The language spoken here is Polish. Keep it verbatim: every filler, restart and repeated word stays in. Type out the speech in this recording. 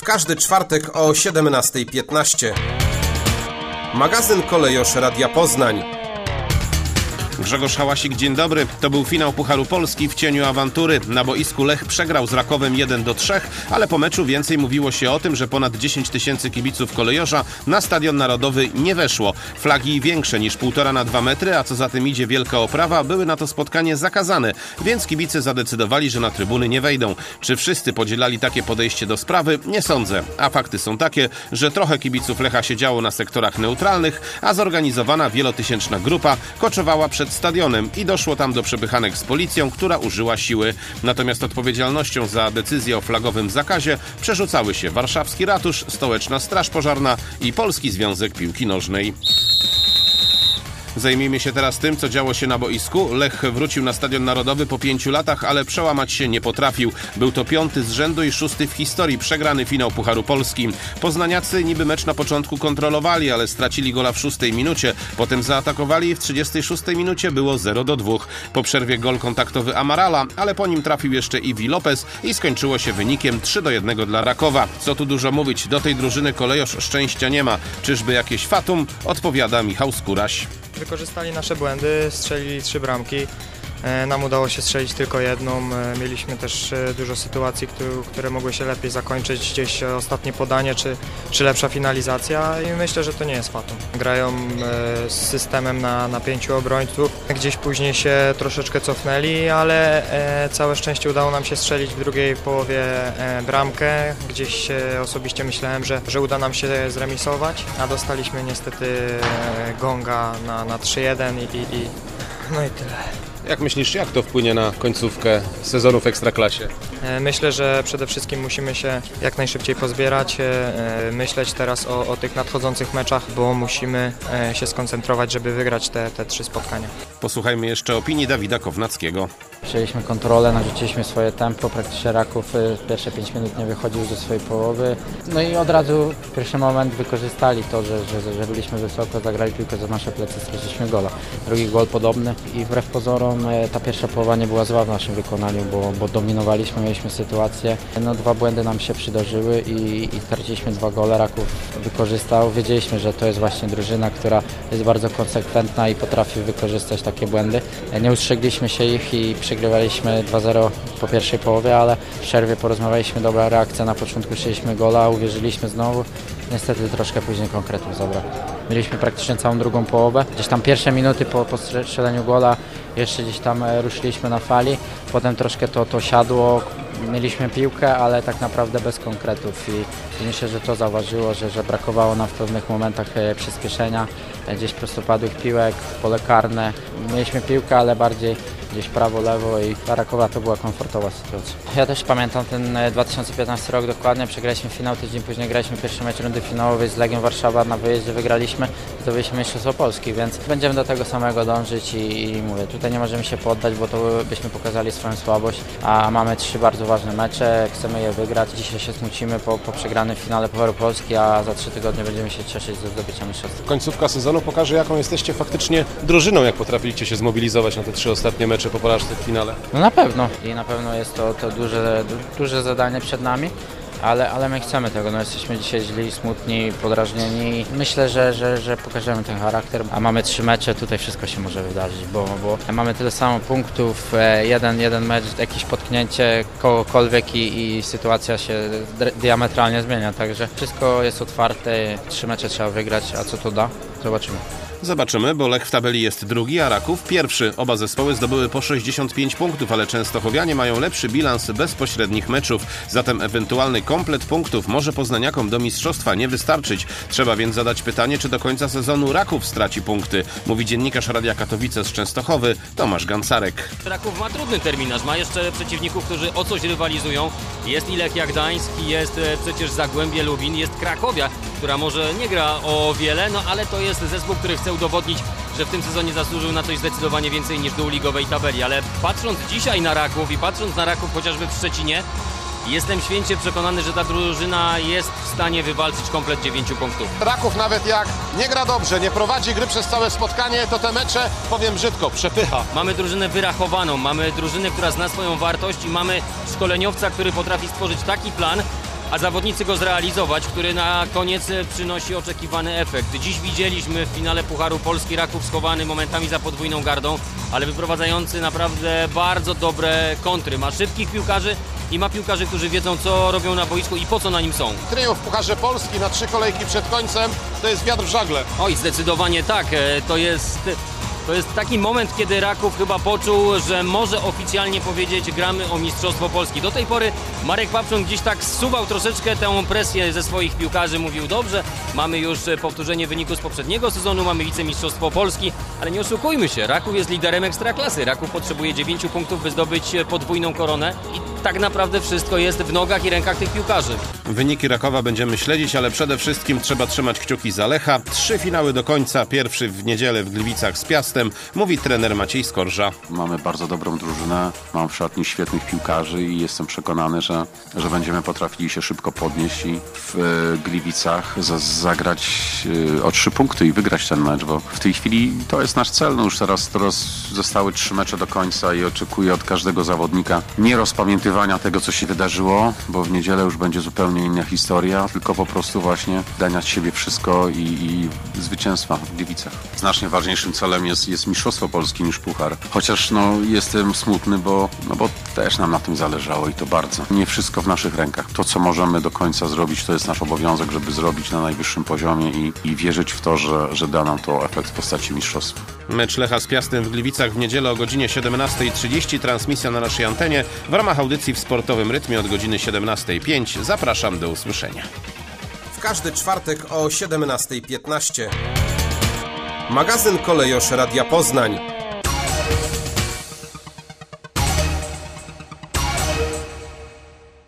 każdy czwartek o siedemnasta piętnaście. Magazyn Kolejosz Radia Poznań. Grzegorz Hałasik, dzień dobry. To był finał Pucharu Polski w cieniu awantury. Na boisku Lech przegrał z Rakowem jeden do trzech, ale po meczu więcej mówiło się o tym, że ponad dziesięć tysięcy kibiców Kolejosza na Stadion Narodowy nie weszło. Flagi większe niż półtora na dwa metry, a co za tym idzie wielka oprawa, były na to spotkanie zakazane, więc kibice zadecydowali, że na trybuny nie wejdą. Czy wszyscy podzielali takie podejście do sprawy? Nie sądzę. A fakty są takie, że trochę kibiców Lecha siedziało na sektorach neutralnych, a zorganizowana wielotysięczna grupa koczowała przed stadionem i doszło tam do przepychanek z policją, która użyła siły. Natomiast odpowiedzialnością za decyzję o flagowym zakazie przerzucały się Warszawski Ratusz, Stołeczna Straż Pożarna i Polski Związek Piłki Nożnej. Zajmijmy się teraz tym, co działo się na boisku. Lech wrócił na Stadion Narodowy po pięciu latach, ale przełamać się nie potrafił. Był to piąty z rzędu i szósty w historii przegrany finał Pucharu Polski. Poznaniacy niby mecz na początku kontrolowali, ale stracili gola w szóstej minucie. Potem zaatakowali i w trzydziestej szóstej minucie było zero do dwóch. Po przerwie gol kontaktowy Amarala, ale po nim trafił jeszcze Iwi Lopez i skończyło się wynikiem trzy do jednego dla Rakowa. Co tu dużo mówić, do tej drużyny Kolejosz szczęścia nie ma. Czyżby jakieś fatum? Odpowiada Michał Skóraś. Wykorzystali nasze błędy, strzelili trzy bramki. Nam udało się strzelić tylko jedną. Mieliśmy też dużo sytuacji, które mogły się lepiej zakończyć, gdzieś ostatnie podanie czy, czy lepsza finalizacja i myślę, że to nie jest fatum. Grają z systemem na, na pięciu obrońców. Gdzieś później się troszeczkę cofnęli, ale całe szczęście udało nam się strzelić w drugiej połowie bramkę. Gdzieś osobiście myślałem, że, że uda nam się zremisować, a dostaliśmy niestety gonga na, na trzy jeden i, i, i no i tyle. Jak myślisz, jak to wpłynie na końcówkę sezonu w Ekstraklasie? Myślę, że przede wszystkim musimy się jak najszybciej pozbierać, myśleć teraz o, o tych nadchodzących meczach, bo musimy się skoncentrować, żeby wygrać te, te trzy spotkania. Posłuchajmy jeszcze opinii Dawida Kownackiego. Przejęliśmy kontrolę, narzuciliśmy swoje tempo, praktycznie Raków pierwsze pięć minut nie wychodził do swojej połowy. No i od razu w pierwszy moment wykorzystali to, że, że, że byliśmy wysoko, zagrali piłkę za nasze plecy, straciliśmy gola. Drugi gol podobny i wbrew pozorom ta pierwsza połowa nie była zła w naszym wykonaniu, bo, bo dominowaliśmy, mieliśmy sytuację. No, dwa błędy nam się przydarzyły i, i straciliśmy dwa gole. Raków wykorzystał. Wiedzieliśmy, że to jest właśnie drużyna, która jest bardzo konsekwentna i potrafi wykorzystać takie błędy. Nie ustrzegliśmy się ich i przegrywaliśmy dwa zero po pierwszej połowie, ale w przerwie porozmawialiśmy, dobra reakcja, na początku strzeliśmy gola, uwierzyliśmy znowu. Niestety troszkę później konkretów zabrakło. Mieliśmy praktycznie całą drugą połowę. Gdzieś tam pierwsze minuty po, po strzeleniu gola jeszcze gdzieś tam ruszyliśmy na fali. Potem troszkę to, to siadło. Mieliśmy piłkę, ale tak naprawdę bez konkretów i, i myślę, że to zauważyło, że, że brakowało nam w pewnych momentach przyspieszenia, gdzieś prostopadłych piłek, pole karne. Mieliśmy piłkę, ale bardziej gdzieś prawo, lewo i dla Rakowa to była komfortowa sytuacja. Ja też pamiętam ten dwa tysiące piętnasty rok dokładnie, przegraliśmy finał, tydzień później graliśmy pierwszy mecz rundy finałowej z Legią Warszawa, na wyjeździe wygraliśmy, zdobyliśmy Mistrzostwo Polski, więc będziemy do tego samego dążyć i, i mówię, tutaj nie możemy się poddać, bo to byśmy pokazali swoją słabość, a mamy trzy bardzo ważne mecze, chcemy je wygrać. Dzisiaj się smucimy po, po przegranym finale Pucharu Polski, a za trzy tygodnie będziemy się cieszyć ze zdobycia mistrzostwa. Końcówka sezonu pokaże, jaką jesteście faktycznie drużyną, jak potrafiliście się zmobilizować na te trzy ostatnie mecze po porażce w finale. No na pewno i na pewno jest to, to duże, duże zadanie przed nami. Ale, ale my chcemy tego, no jesteśmy dzisiaj źli, smutni, podrażnieni. Myślę, że, że, że pokażemy ten charakter, a mamy trzy mecze, tutaj wszystko się może wydarzyć, bo, bo mamy tyle samo punktów, jeden, jeden mecz, jakieś potknięcie kogokolwiek i, i sytuacja się diametralnie zmienia, także wszystko jest otwarte, trzy mecze trzeba wygrać, a co to da? Zobaczymy. Zobaczymy, bo Lech w tabeli jest drugi, a Raków pierwszy. Oba zespoły zdobyły po sześćdziesiąt pięć punktów, ale częstochowianie mają lepszy bilans bezpośrednich meczów. Zatem ewentualny komplet punktów może poznaniakom do mistrzostwa nie wystarczyć. Trzeba więc zadać pytanie, czy do końca sezonu Raków straci punkty. Mówi dziennikarz Radia Katowice z Częstochowy Tomasz Gancarek. Raków ma trudny terminarz, ma jeszcze przeciwników, którzy o coś rywalizują. Jest i Lechia Gdańsk, jest przecież Zagłębie Lubin, jest Krakowia, która może nie gra o wiele, no ale to jest zespół, który chce udowodnić, że w tym sezonie zasłużył na coś zdecydowanie więcej niż dół ligowej tabeli. Ale patrząc dzisiaj na Raków i patrząc na Raków chociażby w Szczecinie, jestem święcie przekonany, że ta drużyna jest w stanie wywalczyć komplet dziewięciu punktów. Raków nawet jak nie gra dobrze, nie prowadzi gry przez całe spotkanie, to te mecze, powiem brzydko, przepycha. Mamy drużynę wyrachowaną, mamy drużynę, która zna swoją wartość i mamy szkoleniowca, który potrafi stworzyć taki plan, a zawodnicy go zrealizować, który na koniec przynosi oczekiwany efekt. Dziś widzieliśmy w finale Pucharu Polski Raków schowany momentami za podwójną gardą, ale wyprowadzający naprawdę bardzo dobre kontry. Ma szybkich piłkarzy i ma piłkarzy, którzy wiedzą, co robią na boisku i po co na nim są. Triumf w Pucharze Polski na trzy kolejki przed końcem to jest wiatr w żagle. Oj, zdecydowanie tak. To jest... To jest taki moment, kiedy Raków chyba poczuł, że może oficjalnie powiedzieć, gramy o Mistrzostwo Polski. Do tej pory Marek Papszun gdzieś tak zsuwał troszeczkę tę presję ze swoich piłkarzy. Mówił, dobrze, mamy już powtórzenie wyniku z poprzedniego sezonu, mamy wicemistrzostwo Polski, ale nie oszukujmy się, Raków jest liderem Ekstraklasy. Raków potrzebuje dziewięciu punktów, by zdobyć podwójną koronę i tak naprawdę wszystko jest w nogach i rękach tych piłkarzy. Wyniki Rakowa będziemy śledzić, ale przede wszystkim trzeba trzymać kciuki za Lecha. Trzy finały do końca, pierwszy w niedzielę w Gliwicach z Piastem, mówi trener Maciej Skorża. Mamy bardzo dobrą drużynę, mam w szatni świetnych piłkarzy i jestem przekonany, że, że będziemy potrafili się szybko podnieść i w e, Gliwicach za, zagrać e, o trzy punkty i wygrać ten mecz, bo w tej chwili to jest nasz cel. No już teraz, teraz zostały trzy mecze do końca i oczekuję od każdego zawodnika nie rozpamiętywania tego, co się wydarzyło, bo w niedzielę już będzie zupełnie inna historia, tylko po prostu właśnie dania z siebie wszystko i, i zwycięstwa w Gliwicach. Znacznie ważniejszym celem jest, jest Mistrzostwo Polski niż Puchar. Chociaż no, jestem smutny, bo, no, bo też nam na tym zależało i to bardzo. Nie wszystko w naszych rękach. To, co możemy do końca zrobić, to jest nasz obowiązek, żeby zrobić na najwyższym poziomie i, i wierzyć w to, że, że da nam to efekt w postaci mistrzostwa. Mecz Lecha z Piastem w Gliwicach w niedzielę o godzinie siedemnasta trzydzieści. Transmisja na naszej antenie w ramach audycji w sportowym rytmie od godziny siedemnasta pięć. Zapraszam do usłyszenia. W każdy czwartek o siedemnasta piętnaście. Magazyn Kolejosz Radia Poznań.